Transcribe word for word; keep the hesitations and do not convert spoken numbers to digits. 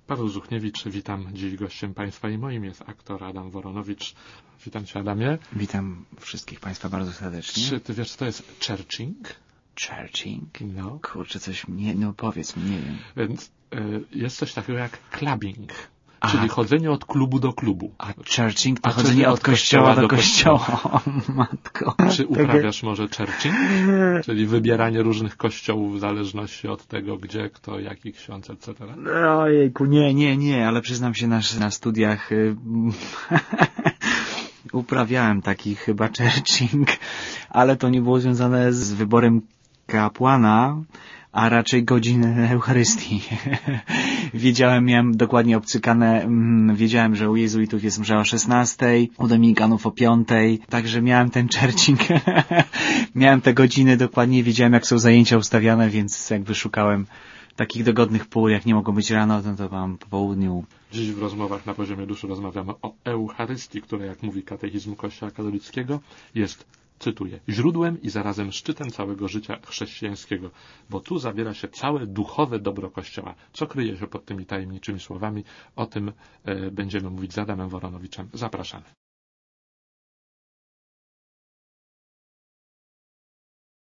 Paweł Zuchniewicz, witam. Dziś gościem Państwa i moim jest aktor Adam Woronowicz. Witam Cię, Adamie. Witam wszystkich Państwa bardzo serdecznie. Czy Ty wiesz, co to jest churching? Churching? No. Kurczę, coś mnie, no powiedz mi, nie wiem. Więc y, jest coś takiego jak clubbing, Aha. czyli chodzenie od klubu do klubu. A churching to A chodzenie od kościoła do kościoła. O, matko. Czy uprawiasz może churching? Czyli wybieranie różnych kościołów w zależności od tego, gdzie, kto, jaki ksiądz, et cetera. Ojejku, nie, nie, nie, ale przyznam się, na, na studiach y, uprawiałem taki chyba churching, ale to nie było związane z wyborem kapłana, a raczej godziny Eucharystii. Wiedziałem, miałem dokładnie obcykane, mm, wiedziałem, że u jezuitów jest msza o szesnastej, u dominikanów o piątej, także miałem ten churching. Miałem te godziny dokładnie, wiedziałem, jak są zajęcia ustawiane, więc jakby szukałem takich dogodnych pół, jak nie mogą być rano, no to mam po południu. Dziś w rozmowach na poziomie duszy rozmawiamy o Eucharystii, która, jak mówi katechizm Kościoła katolickiego, jest, cytuję, źródłem i zarazem szczytem całego życia chrześcijańskiego, bo tu zawiera się całe duchowe dobro Kościoła. Co kryje się pod tymi tajemniczymi słowami? O tym e, będziemy mówić z Adamem Woronowiczem. Zapraszamy.